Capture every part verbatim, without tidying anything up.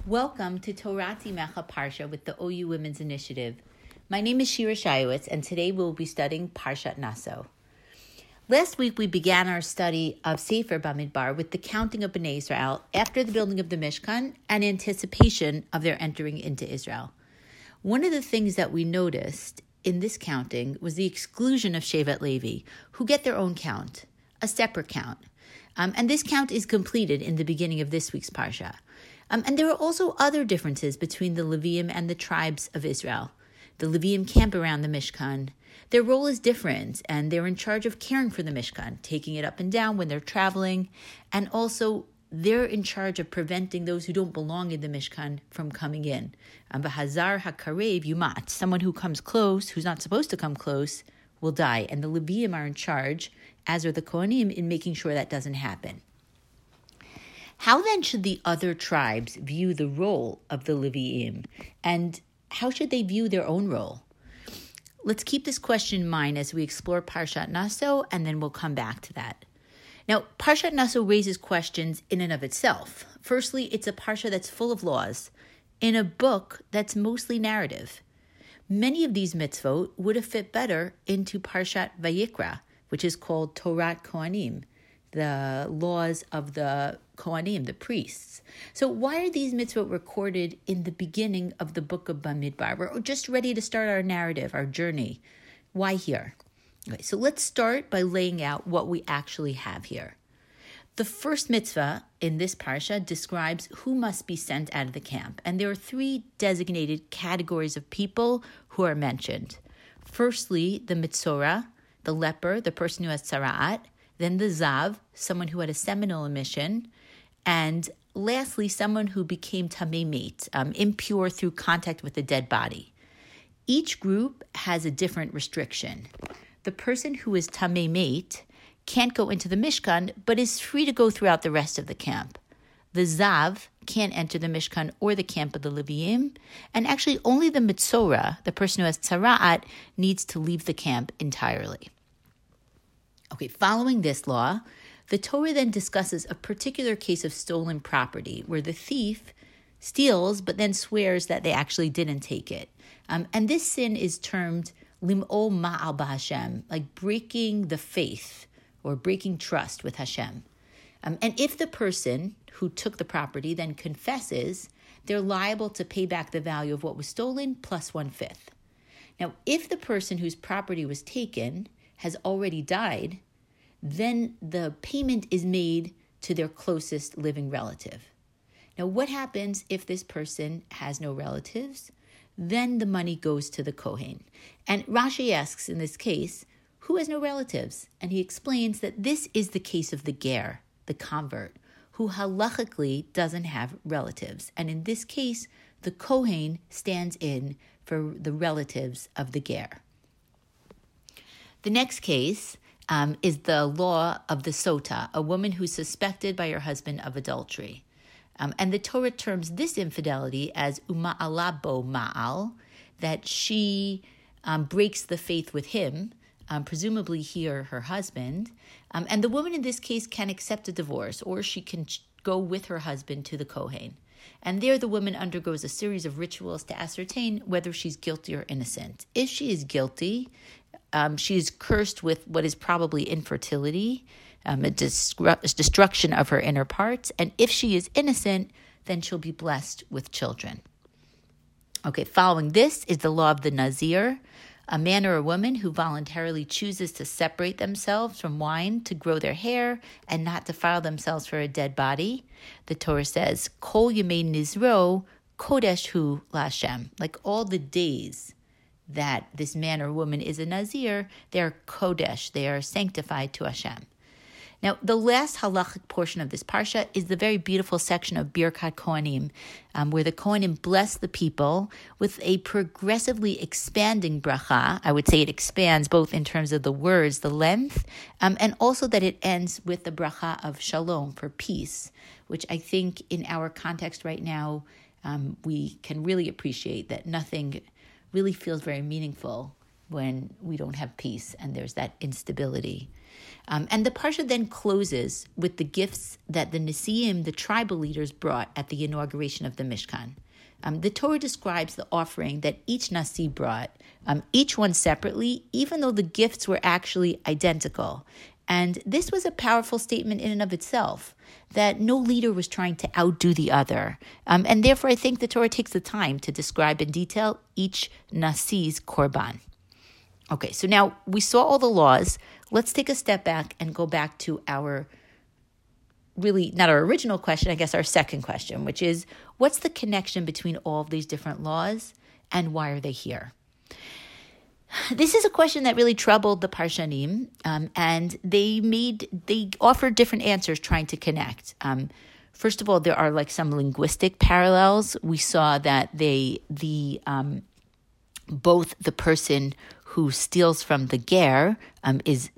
Welcome to Torati Mecha Parsha with the O U Women's Initiative. My name is Shira Shayowitz, and today we'll be studying Parshat Naso. Last week we began our study of Sefer Bamidbar with the counting of Bnei Israel after the building of the Mishkan and anticipation of their entering into Israel. One of the things that we noticed in this counting was the exclusion of Shevet Levi, who get their own count, a separate count. Um, and this count is completed in the beginning of this week's Parsha. Um, and there are also other differences between the Levium and the tribes of Israel. The Levium camp around the Mishkan. Their role is different, and they're in charge of caring for the Mishkan, taking it up and down when they're traveling, and also they're in charge of preventing those who don't belong in the Mishkan from coming in. V'hazar hakarev yumat, someone who comes close, who's not supposed to come close, will die. And the Levium are in charge, as are the Kohanim, in making sure that doesn't happen. How then should the other tribes view the role of the Leviim? And how should they view their own role? Let's keep this question in mind as we explore Parshat Naso, and then we'll come back to that. Now, Parshat Naso raises questions in and of itself. Firstly, it's a parsha that's full of laws, in a book that's mostly narrative. Many of these mitzvot would have fit better into Parshat Vayikra, which is called Torat Kohanim, the laws of the Kohanim, the priests. So why are these mitzvot recorded in the beginning of the book of Bamidbar? We're just ready to start our narrative, our journey. Why here? Okay, so let's start by laying out what we actually have here. The first mitzvah in this parsha describes who must be sent out of the camp. And there are three designated categories of people who are mentioned. Firstly, the mitzora, the leper, the person who has tzara'at. Then the zav, someone who had a seminal emission. And lastly, someone who became tamei met, um, impure through contact with a dead body. Each group has a different restriction. The person who is tamei met can't go into the Mishkan, but is free to go throughout the rest of the camp. The zav can't enter the Mishkan or the camp of the Leviim, and actually only the mitzora, the person who has tzara'at, needs to leave the camp entirely. Okay, following this law, the Torah then discusses a particular case of stolen property where the thief steals but then swears that they actually didn't take it. Um, and this sin is termed lim'ol ma'al b'Hashem, like breaking the faith or breaking trust with Hashem. Um, and if the person who took the property then confesses, they're liable to pay back the value of what was stolen plus one-fifth. Now, if the person whose property was taken has already died, then the payment is made to their closest living relative. Now, what happens if this person has no relatives? Then the money goes to the Kohen. And Rashi asks in this case, who has no relatives? And he explains that this is the case of the ger, the convert, who halachically doesn't have relatives. And in this case, the Kohen stands in for the relatives of the ger. The next case um, is the law of the sota, a woman who's suspected by her husband of adultery. Um, and the Torah terms this infidelity as uma'ala bo ma'al, that she um, breaks the faith with him, um, presumably here her husband. Um, and the woman in this case can accept a divorce, or she can ch- go with her husband to the Kohen. And there the woman undergoes a series of rituals to ascertain whether she's guilty or innocent. If she is guilty, Um, she is cursed with what is probably infertility, um, a, destru- a destruction of her inner parts. And if she is innocent, then she'll be blessed with children. Okay, following this is the law of the Nazir, a man or a woman who voluntarily chooses to separate themselves from wine, to grow their hair, and not defile themselves for a dead body. The Torah says, Kol yemei nizro kodesh hu la'Hashem, like all the days that this man or woman is a Nazir, they are kodesh, they are sanctified to Hashem. Now, the last halachic portion of this parsha is the very beautiful section of Birkat Kohanim, um, where the Kohanim bless the people with a progressively expanding bracha. I would say it expands both in terms of the words, the length, um, and also that it ends with the bracha of shalom, for peace, which I think in our context right now, um, we can really appreciate that nothing really feels very meaningful when we don't have peace and there's that instability. Um, and the Parsha then closes with the gifts that the Nesiim, the tribal leaders, brought at the inauguration of the Mishkan. Um, the Torah describes the offering that each Nasi brought, um, each one separately, even though the gifts were actually identical. And this was a powerful statement in and of itself, that no leader was trying to outdo the other. Um, and therefore, I think the Torah takes the time to describe in detail each Nasi's korban. Okay, so now we saw all the laws. Let's take a step back and go back to our, really, not our original question, I guess our second question, which is, what's the connection between all of these different laws and why are they here? This is a question that really troubled the Parshanim, um, and they made they offered different answers trying to connect. Um, first of all, there are like some linguistic parallels. We saw that they the um, both the person who steals from the ger um, is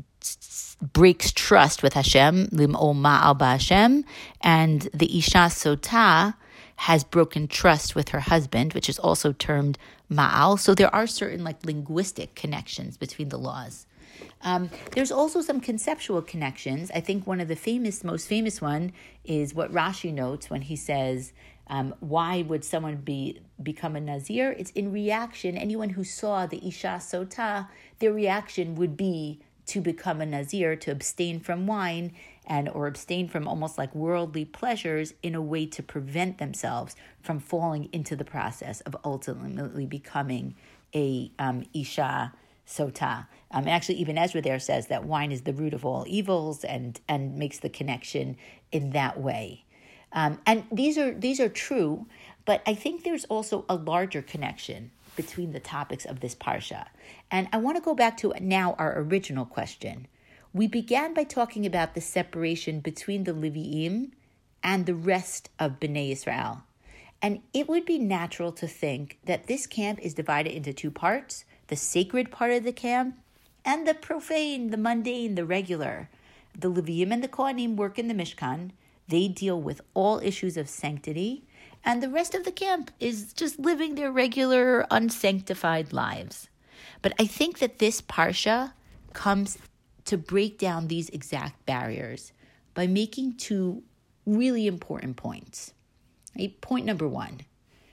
breaks trust with Hashem, lim'o ma'al ba'Hashem, and the isha sotah has broken trust with her husband, which is also termed ma'al. So there are certain like linguistic connections between the laws. Um, there's also some conceptual connections. I think one of the famous, most famous one is what Rashi notes when he says, um, why would someone be become a Nazir? It's in reaction. Anyone who saw the Isha Sotah, their reaction would be to become a Nazir, to abstain from wine and or abstain from almost like worldly pleasures in a way to prevent themselves from falling into the process of ultimately becoming a um, Isha Sotah. Um, and actually, even Ezra there says that wine is the root of all evils and and makes the connection in that way. Um, and these are these are true, but I think there's also a larger connection between the topics of this parsha. And I want to go back to now our original question. We began by talking about the separation between the Leviim and the rest of Bnei Israel. And it would be natural to think that this camp is divided into two parts, the sacred part of the camp and the profane, the mundane, the regular. The Leviim and the Kohanim work in the Mishkan. They deal with all issues of sanctity, and the rest of the camp is just living their regular, unsanctified lives. But I think that this parsha comes to break down these exact barriers by making two really important points. Right? Point number one,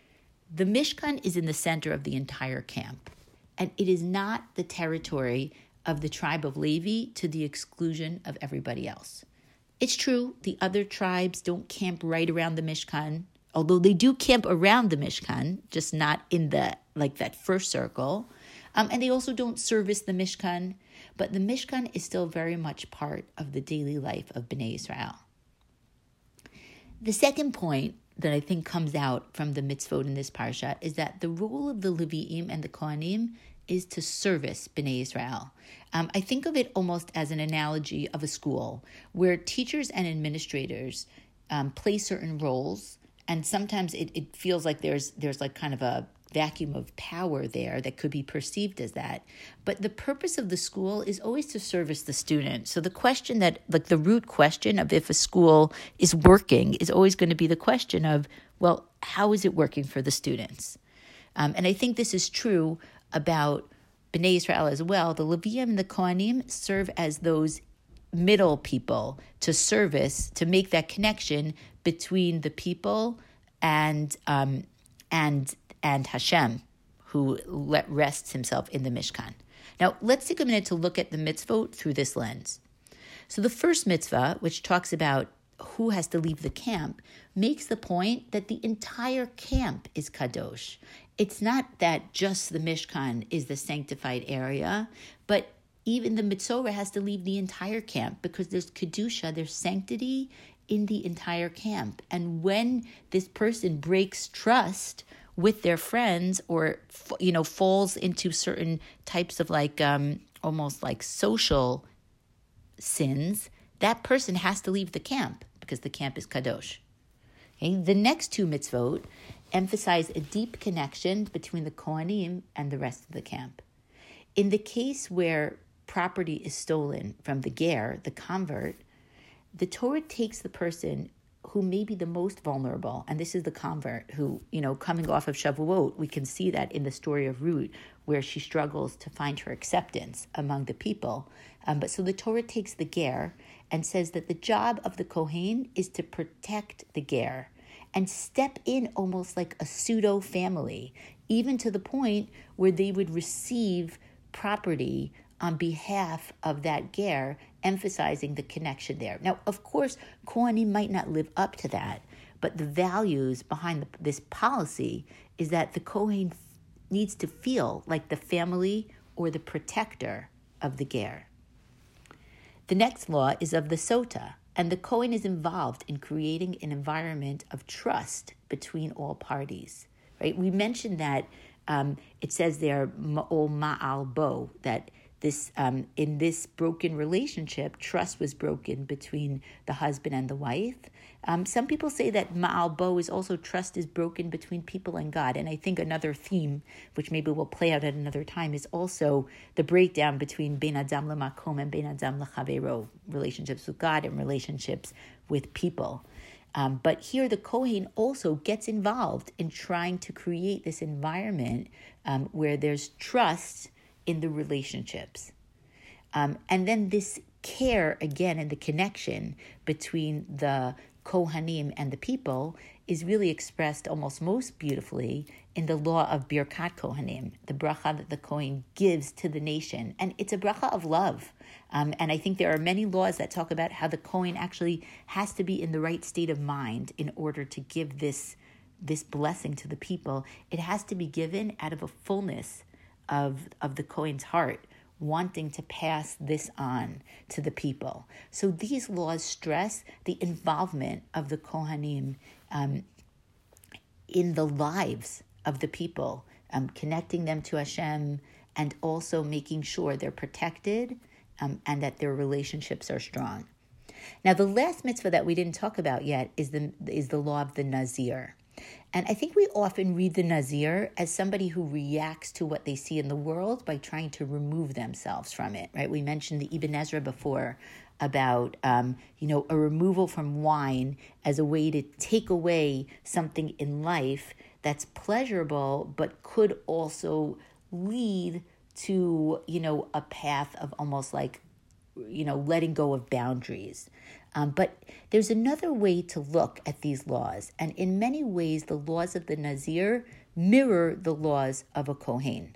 the Mishkan is in the center of the entire camp, and it is not the territory of the tribe of Levi to the exclusion of everybody else. It's true, the other tribes don't camp right around the Mishkan, although they do camp around the Mishkan, just not in the like that first circle. Um, and they also don't service the Mishkan, but the Mishkan is still very much part of the daily life of Bnei Israel. The second point that I think comes out from the mitzvot in this parsha is that the role of the Leviim and the Kohanim is to service Bnei Israel. Um, I think of it almost as an analogy of a school where teachers and administrators um, play certain roles, and sometimes it, it feels like there's there's like kind of a vacuum of power there that could be perceived as that. But the purpose of the school is always to service the student. So the question that, like the root question of if a school is working is always going to be the question of, well, how is it working for the students? Um, and I think this is true about Bnei Israel as well. The Leviim and the Kohanim serve as those middle people to service, to make that connection between the people and um, and and Hashem, who let, rests himself in the Mishkan. Now, let's take a minute to look at the mitzvot through this lens. So the first mitzvah, which talks about who has to leave the camp, makes the point that the entire camp is kadosh. It's not that just the Mishkan is the sanctified area, but even the Mitzorah has to leave the entire camp because there's kedusha, there's sanctity in the entire camp. And when this person breaks trust with their friends, or you know, falls into certain types of like um, almost like social sins, that person has to leave the camp because the camp is kadosh. Okay? The next two mitzvot emphasize a deep connection between the Kohanim and the rest of the camp. In the case where property is stolen from the ger, the convert, the Torah takes the person who may be the most vulnerable, and this is the convert who, you know, coming off of Shavuot, we can see that in the story of Ruth, where she struggles to find her acceptance among the people. Um, but so the Torah takes the ger and says that the job of the Kohen is to protect the ger and step in almost like a pseudo family, even to the point where they would receive property on behalf of that ger, emphasizing the connection there. Now, of course, Kohanim might not live up to that, but the values behind the, this policy is that the Kohen needs to feel like the family or the protector of the ger. The next law is of the sota, and the Kohen is involved in creating an environment of trust between all parties. Right? We mentioned that um, it says there, ma'ol ma'al bo, that this um, in this broken relationship, trust was broken between the husband and the wife. Um, some people say that ma'al bo is also trust is broken between people and God. And I think another theme, which maybe we'll play out at another time, is also the breakdown between ben adam lemakom and ben adam lechavero, relationships with God and relationships with people. Um, but here the Kohen also gets involved in trying to create this environment um, where there's trust in the relationships. Um, and then this care, again, and the connection between the Kohanim and the people is really expressed almost most beautifully in the law of Birkat Kohanim, the bracha that the Kohen gives to the nation. And it's a bracha of love. Um, and I think there are many laws that talk about how the Kohen actually has to be in the right state of mind in order to give this, this blessing to the people. It has to be given out of a fullness of, of the Kohen's heart, wanting to pass this on to the people. So these laws stress the involvement of the Kohanim um, in the lives of the people, um, connecting them to Hashem, and also making sure they're protected um, and that their relationships are strong. Now, the last mitzvah that we didn't talk about yet is the is the law of the Nazir. And I think we often read the Nazir as somebody who reacts to what they see in the world by trying to remove themselves from it, right? We mentioned the Ibn Ezra before about, um, you know, a removal from wine as a way to take away something in life that's pleasurable, but could also lead to, you know, a path of almost like, you know, letting go of boundaries. Um, but there's another way to look at these laws. And in many ways, the laws of the Nazir mirror the laws of a Kohen.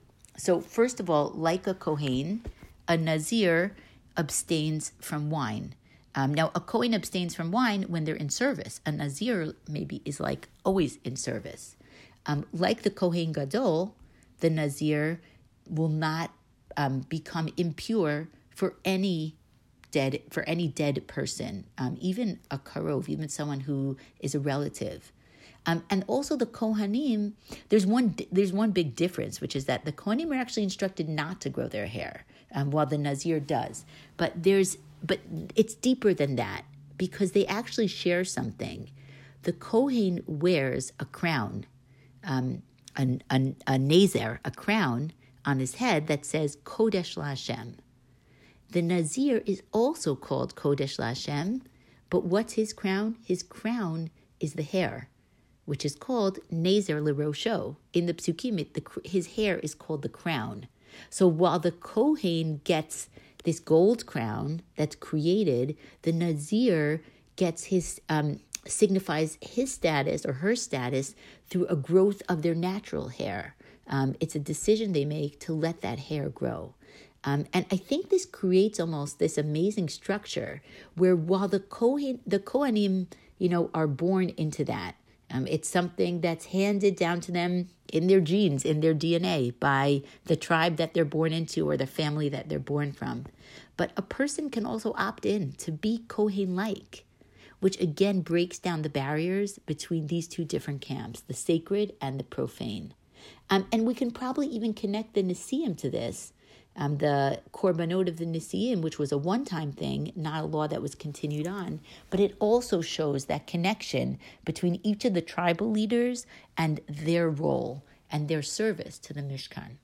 So first of all, like a Kohen, a Nazir abstains from wine. Um, now, a Kohen abstains from wine when they're in service. A Nazir maybe is like always in service. Um, like the Kohen Gadol, the Nazir will not um, become impure for any dead for any dead person, um, even a karov, even someone who is a relative. Um, and also the Kohanim, there's one there's one big difference, which is that the Kohanim are actually instructed not to grow their hair, um, while the Nazir does. But there's but it's deeper than that, because they actually share something. The Kohen wears a crown, um, a, a, a nazer, a crown on his head that says Kodesh LaHashem. The Nazir is also called Kodesh LaHashem, but what's his crown? His crown is the hair, which is called Nazer LeRosho. In the Psukim, the, his hair is called the crown. So while the Kohen gets this gold crown that's created, the Nazir gets his um, signifies his status or her status through a growth of their natural hair. Um, it's a decision they make to let that hair grow. Um, and I think this creates almost this amazing structure where while the Kohen, the Kohanim, you know, are born into that, um, it's something that's handed down to them in their genes, in their D N A, by the tribe that they're born into or the family that they're born from. But a person can also opt in to be Kohen-like, which again breaks down the barriers between these two different camps, the sacred and the profane. Um, and we can probably even connect the Nesiim to this. Um, the Korbanot of the Nesiim, which was a one-time thing, not a law that was continued on, but it also shows that connection between each of the tribal leaders and their role and their service to the Mishkan.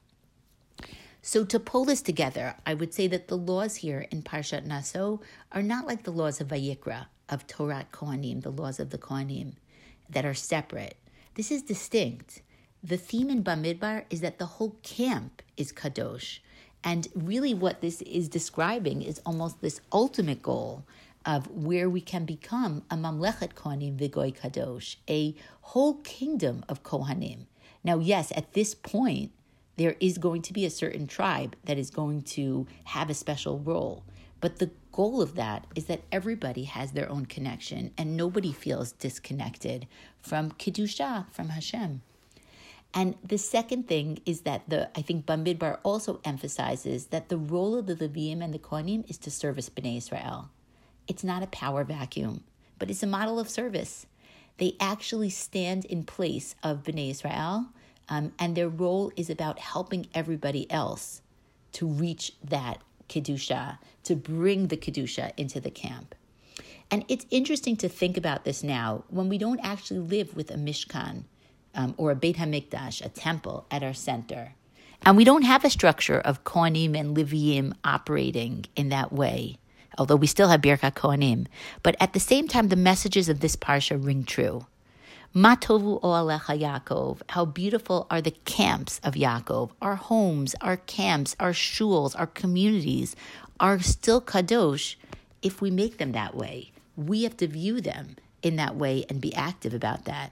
So to pull this together, I would say that the laws here in Parshat Naso are not like the laws of Vayikra. of Torah Kohanim, the laws of the Kohanim, that are separate. This is distinct. The theme in Bamidbar is that the whole camp is kadosh. And really what this is describing is almost this ultimate goal of where we can become a mamlechet Kohanim v'goy kadosh, a whole kingdom of Kohanim. Now, yes, at this point, there is going to be a certain tribe that is going to have a special role. But the goal of that is that everybody has their own connection and nobody feels disconnected from Kedusha, from Hashem. And the second thing is that the I think Bamidbar also emphasizes that the role of the Leviim and the Kohanim is to service Bnei Israel. It's not a power vacuum, but it's a model of service. They actually stand in place of Bnei Israel, um, and their role is about helping everybody else to reach that Kedusha, to bring the Kedusha into the camp. And it's interesting to think about this now when we don't actually live with a Mishkan, Um, or a Beit HaMikdash, a temple at our center. And we don't have a structure of Kohanim and Leviim operating in that way, although we still have Birkat Kohanim. But at the same time, the messages of this parsha ring true. Ma tovu oalecha Yaakov, how beautiful are the camps of Yaakov. Our homes, our camps, our shuls, our communities are still kadosh if we make them that way. We have to view them in that way and be active about that.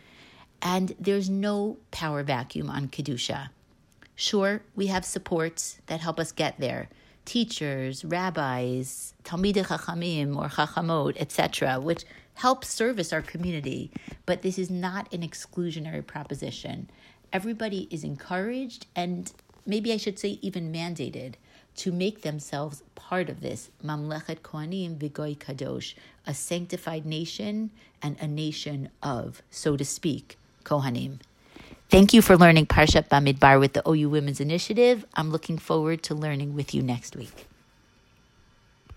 And there's no power vacuum on Kedusha. Sure, we have supports that help us get there. Teachers, rabbis, Talmidei Chachamim or Chachamot, et cetera, which help service our community. But this is not an exclusionary proposition. Everybody is encouraged, and maybe I should say even mandated, to make themselves part of this Mamlechet Kohanim v'goy kadosh, a sanctified nation and a nation of, so to speak, Kohanim. Thank you for learning Parshat Bamidbar with the O U Women's Initiative. I'm looking forward to learning with you next week.